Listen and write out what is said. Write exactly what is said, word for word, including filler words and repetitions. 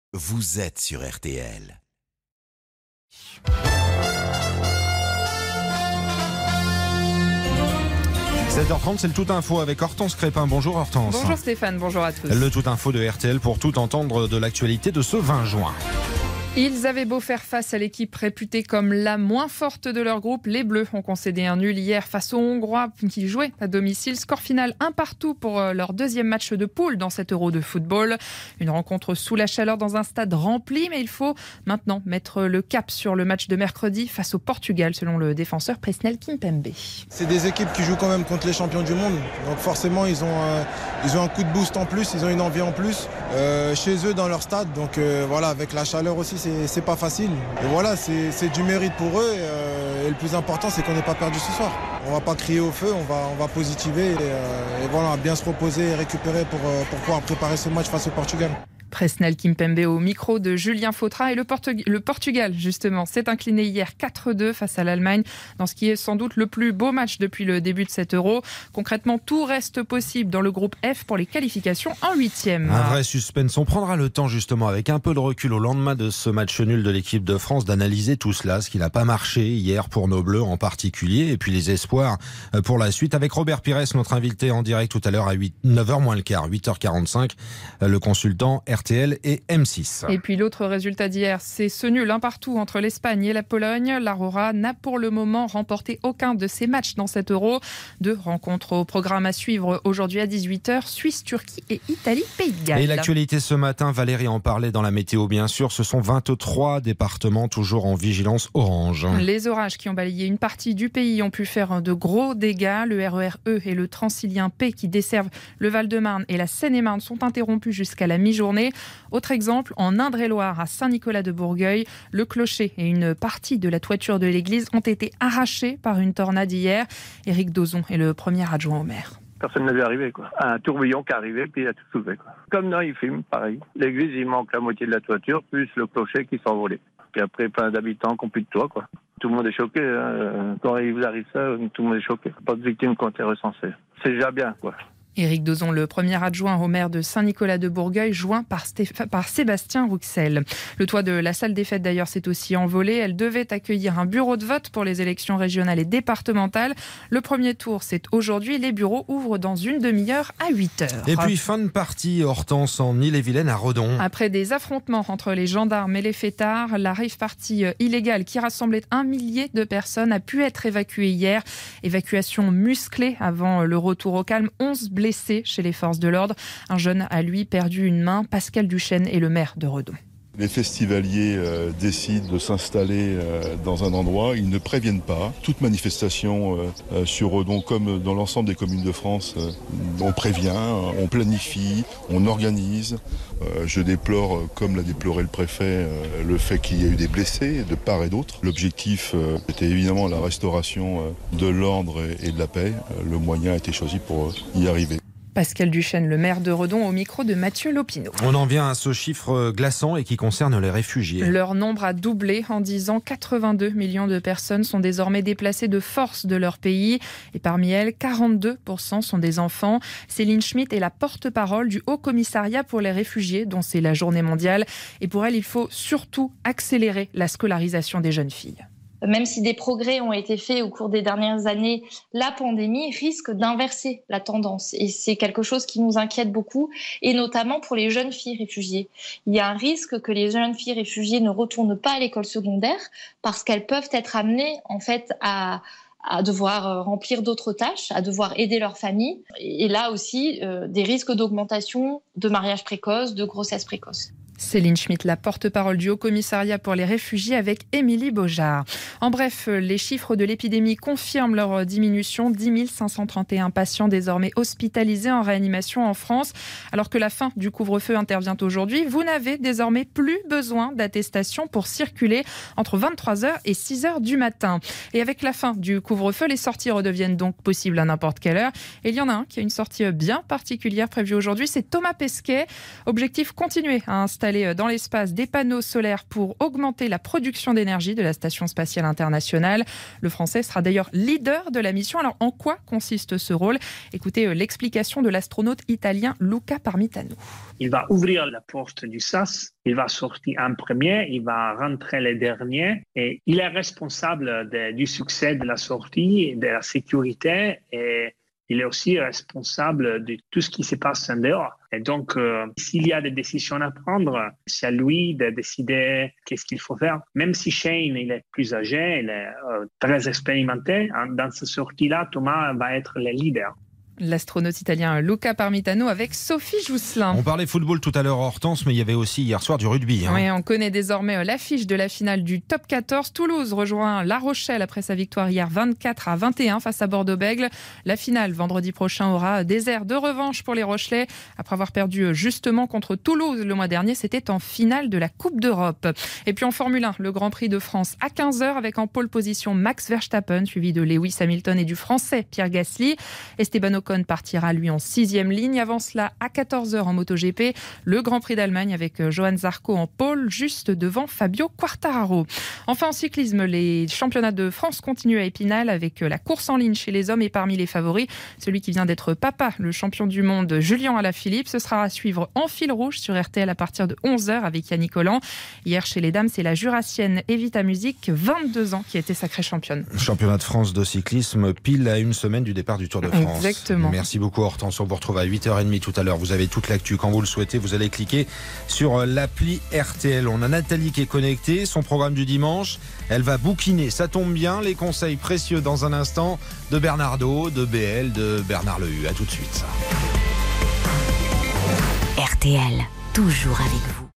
Vous êtes sur R T L. sept heures trente, c'est le Tout Info avec Hortense Crépin. Bonjour Hortense. Bonjour Stéphane, bonjour à tous. Le Tout Info de R T L pour tout entendre de l'actualité de ce vingt juin. Ils avaient beau faire face à l'équipe réputée comme la moins forte de leur groupe, les Bleus ont concédé un nul hier face aux Hongrois qui jouaient à domicile. Score final un partout pour leur deuxième match de poule dans cet Euro de football. Une rencontre sous la chaleur dans un stade rempli, mais il faut maintenant mettre le cap sur le match de mercredi face au Portugal, selon le défenseur Presnel Kimpembe. C'est des équipes qui jouent quand même contre les champions du monde, donc forcément ils ont, euh, ils ont un coup de boost en plus, ils ont une envie en plus euh, chez eux dans leur stade, donc euh, voilà, avec la chaleur aussi c'est, c'est pas facile. Et voilà, c'est, c'est du mérite pour eux et, euh, et le plus important c'est qu'on n'ait pas perdu ce soir. On va pas crier au feu, on va, on va positiver et, euh, et voilà, bien se reposer et récupérer pour, euh, pour pouvoir préparer ce match face au Portugal. Presnel Kimpembe au micro de Julien Fautra et le, Portug- le Portugal justement s'est incliné hier quatre deux face à l'Allemagne dans ce qui est sans doute le plus beau match depuis le début de cet Euro. Concrètement, tout reste possible dans le groupe F pour les qualifications en huitième. Un vrai suspense. On prendra le temps justement avec un peu de recul au lendemain de ce match nul de l'équipe de France d'analyser tout cela, ce qui n'a pas marché hier pour nos Bleus en particulier et puis les espoirs pour la suite avec Robert Pires, notre invité en direct tout à l'heure à neuf heures moins le quart, huit heures quarante-cinq, le consultant R T L et M six. Et puis l'autre résultat d'hier, c'est ce nul un partout entre l'Espagne et la Pologne. L'Aurora n'a pour le moment remporté aucun de ses matchs dans cet Euro. Deux rencontres au programme à suivre aujourd'hui à dix-huit heures, Suisse, Turquie et Italie, Pays de Galles. Et l'actualité ce matin, Valérie en parlait dans la météo bien sûr, ce sont vingt-trois départements toujours en vigilance orange. Les orages qui ont balayé une partie du pays ont pu faire de gros dégâts. Le R E R E et le Transilien P qui desservent le Val-de-Marne et la Seine-et-Marne sont interrompus jusqu'à la mi-journée. Autre exemple, en Indre-et-Loire, à Saint-Nicolas-de-Bourgueil, le clocher et une partie de la toiture de l'église ont été arrachés par une tornade hier. Éric Dozon est le premier adjoint au maire. Personne ne l'avait arrivé, quoi. Un tourbillon qui arrivait, puis il a tout soulevé, quoi. Comme dans les films, pareil. L'église, il manque la moitié de la toiture, plus le clocher qui s'envolait. Puis après, plein d'habitants qui n'ont plus de toit, quoi. Tout le monde est choqué, hein. Quand il vous arrive ça, tout le monde est choqué. Pas de victimes qui ont été recensées. C'est déjà bien, quoi. Éric Dozon, le premier adjoint au maire de Saint-Nicolas-de-Bourgueil, joint par, Stéph- par Sébastien Rouxel. Le toit de la salle des fêtes, d'ailleurs, s'est aussi envolé. Elle devait accueillir un bureau de vote pour les élections régionales et départementales. Le premier tour, c'est aujourd'hui. Les bureaux ouvrent dans une demi-heure à huit heures. Et puis, fin de partie, Hortense, en Ille-et-Vilaine, à Redon. Après des affrontements entre les gendarmes et les fêtards, la rave-party illégale qui rassemblait un millier de personnes a pu être évacuée hier. Évacuation musclée avant le retour au calme. onze blessés chez les forces de l'ordre. Un jeune a lui perdu une main. Pascal Duchesne est le maire de Redon. Les festivaliers euh, décident de s'installer euh, dans un endroit, ils ne préviennent pas. Toute manifestation euh, euh, sur Redon, comme dans l'ensemble des communes de France, euh, on prévient, on planifie, on organise. Euh, je déplore, euh, comme l'a déploré le préfet, euh, le fait qu'il y ait eu des blessés de part et d'autre. L'objectif euh, était évidemment la restauration euh, de l'ordre et, et de la paix. Euh, le moyen a été choisi pour euh, y arriver. Pascal Duchesne, le maire de Redon, au micro de Mathieu Lopineau. On en vient à ce chiffre glaçant et qui concerne les réfugiés. Leur nombre a doublé en dix ans. quatre-vingt-deux millions de personnes sont désormais déplacées de force de leur pays. Et parmi elles, quarante-deux pour cent sont des enfants. Céline Schmitt est la porte-parole du Haut Commissariat pour les réfugiés, dont c'est la journée mondiale. Et pour elle, il faut surtout accélérer la scolarisation des jeunes filles. Même si des progrès ont été faits au cours des dernières années, la pandémie risque d'inverser la tendance. Et c'est quelque chose qui nous inquiète beaucoup, et notamment pour les jeunes filles réfugiées. Il y a un risque que les jeunes filles réfugiées ne retournent pas à l'école secondaire parce qu'elles peuvent être amenées en fait à... à devoir remplir d'autres tâches, à devoir aider leur famille. Et là aussi, euh, des risques d'augmentation de mariage précoce, de grossesse précoce. Céline Schmitt, la porte-parole du Haut Commissariat pour les réfugiés avec Émilie Beaujard. En bref, les chiffres de l'épidémie confirment leur diminution. dix mille cinq cent trente et un patients désormais hospitalisés en réanimation en France. Alors que la fin du couvre-feu intervient aujourd'hui, vous n'avez désormais plus besoin d'attestation pour circuler entre vingt-trois heures et six heures du matin. Et avec la fin du couvre-feu, les sorties redeviennent donc possibles à n'importe quelle heure. Et il y en a un qui a une sortie bien particulière prévue aujourd'hui, c'est Thomas Pesquet. Objectif, continuer à installer installer dans l'espace des panneaux solaires pour augmenter la production d'énergie de la Station spatiale internationale. Le Français sera d'ailleurs leader de la mission. Alors, en quoi consiste ce rôle ? Écoutez l'explication de l'astronaute italien Luca Parmitano. Il va ouvrir la porte du S A S, il va sortir en premier, il va rentrer les derniers et il est responsable de, du succès de la sortie, de la sécurité et il est aussi responsable de tout ce qui se passe en dehors. Et donc, euh, s'il y a des décisions à prendre, c'est à lui de décider qu'est-ce qu'il faut faire. Même si Shane il est plus âgé, il est euh, très expérimenté, dans cette sortie-là, Thomas va être le leader. L'astronaute italien Luca Parmitano avec Sophie Jousselin. On parlait football tout à l'heure, Hortense, mais il y avait aussi hier soir du rugby. Hein. Oui, on connaît désormais l'affiche de la finale du top quatorze. Toulouse rejoint La Rochelle après sa victoire hier vingt-quatre à vingt et un face à Bordeaux-Bègles. La finale vendredi prochain aura des airs de revanche pour les Rochelais. Après avoir perdu justement contre Toulouse le mois dernier, c'était en finale de la Coupe d'Europe. Et puis en Formule un, le Grand Prix de France à quinze heures avec en pole position Max Verstappen, suivi de Lewis Hamilton et du Français Pierre Gasly. Esteban Ocon partira lui en sixième ligne. Avant cela, à quatorze heures en MotoGP, le Grand Prix d'Allemagne avec Johan Zarco en pole, juste devant Fabio Quartararo. Enfin en cyclisme, les championnats de France continuent à Épinal avec la course en ligne chez les hommes et parmi les favoris, celui qui vient d'être papa, le champion du monde Julien Alaphilippe. Ce sera à suivre en fil rouge sur R T L à partir de onze heures avec Yannick Collant. Hier chez les dames, c'est la jurassienne Evita Music, vingt-deux ans, qui a été sacrée championne. Championnat de France de cyclisme, pile à une semaine du départ du Tour de France. Exactement. Merci beaucoup Hortense, on vous retrouve à huit heures trente tout à l'heure. Vous avez toute l'actu. Quand vous le souhaitez, vous allez cliquer sur l'appli R T L. On a Nathalie qui est connectée, son programme du dimanche. Elle va bouquiner, ça tombe bien. Les conseils précieux dans un instant de Bernardo, de B L, de Bernard Lehu. À tout de suite. R T L, toujours avec vous.